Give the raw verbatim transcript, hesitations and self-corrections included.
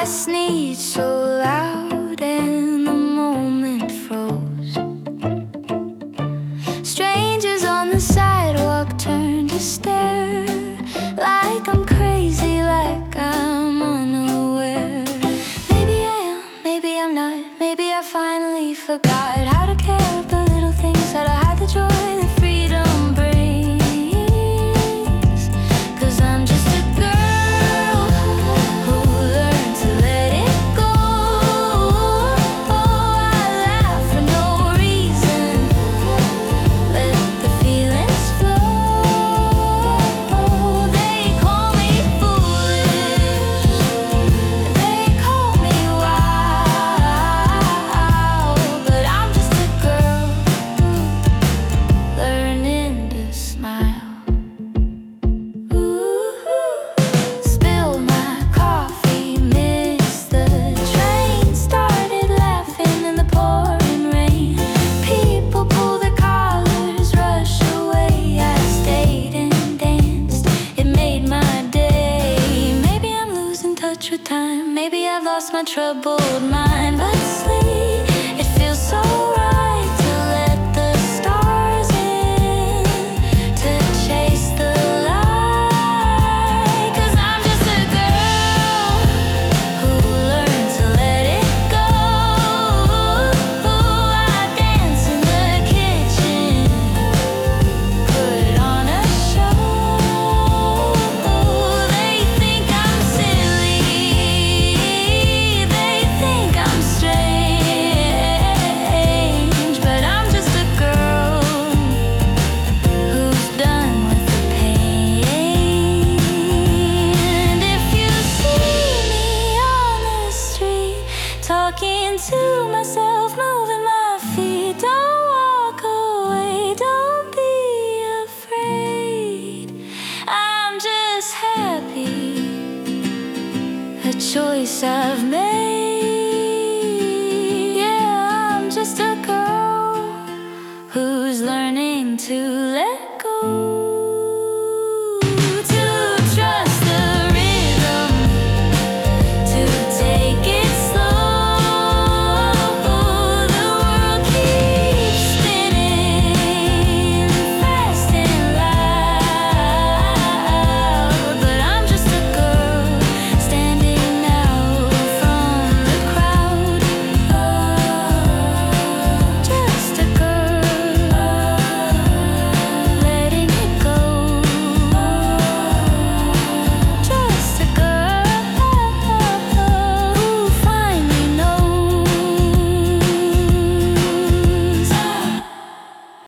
I sneezed so loud and the moment froze. Strangers on the sidewalk turned to stare, like I'm crazy, like I'm unaware. Maybe I am, maybe I'm not. Maybe I finally forgot how to care of the little things that I had the joy that freedom brings. 'Cause I'm just a girl who learned to let it go. Oh, I laugh for no reason, let the feelings flow. They call me foolish, they call me wild, but I'm just a girl learning to smile. Spilled my coffee, missed the train, started laughing in the pouring rain. People pull their collars, rush away. I stayed and danced, it made my day. Maybe I'm losing touch with time, maybe I've lost my troubled mind, but sleep, it feels so right to let the stars in, to chase the light. 'Cause I'm just a girl who learned to let it go. I dance in the kitchen, put on a show. They think I'm silly, they think I'm strange, but I'm just a girl who's done with the pain. And if you see me on the street, talking to myself, moving my feet, don't walk away, don't be afraid. I'm just happy, a choice I've made.